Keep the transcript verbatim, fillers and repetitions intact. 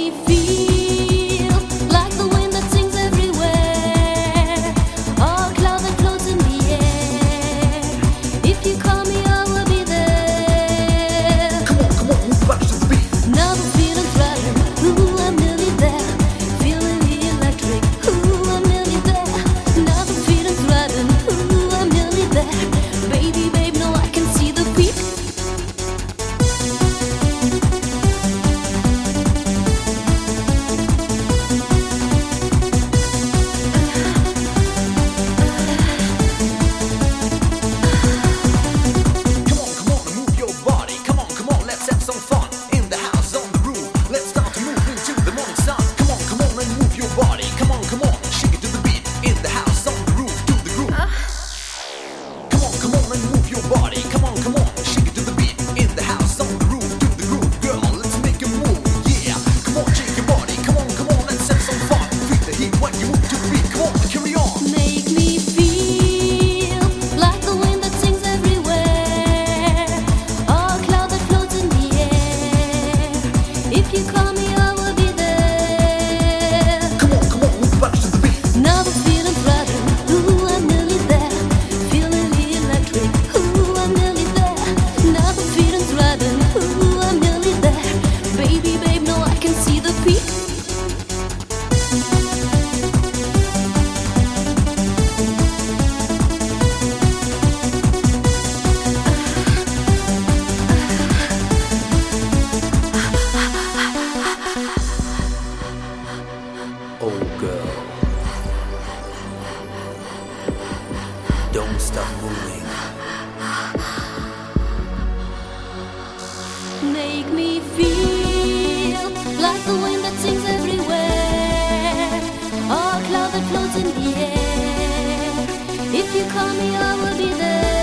me feel like the wind that sings everywhere, or a cloud that floats in the air. If you call me, I will be there. Come on, come on, move back to the beat. Now the feeling's rising, ooh, I'm nearly there. Feeling the electric, ooh, I'm nearly there. Now the feeling's rising, ooh, I'm nearly there. Baby, babe, no, I can see the peak. Come on, come on, and move your body. Come on, come on, let's have some fun. In the house, on the roof, let's start to move into the morning sun. Come on, come on, and move your body. Come on, come on, shake it to the beat. In the house, on the roof, to the groove. Come on, come on, and move your body. Come on, come on, shake it to the beat. In the house, on the roof, to the groove. Girl, let's make a move, yeah. Come on, shake your body. Come on, come on, let's have some fun. Feel the heat when you move to the beat. Come on, carry on. Make me feel like the wind that sings everywhere, or a cloud that floats in the air. If you call me, I will be there. Come on, come on, move back to the beat. Now the feeling's rising, ooh, I'm nearly there. Feeling the electric, ooh, I'm nearly there. Now the feeling's rising, ooh, I'm nearly there. Baby, babe, no, I can see the peak. Oh girl, don't stop moving. Make me feel like the wind that sings everywhere, or a cloud that floats in the air. If you call me, I will be there.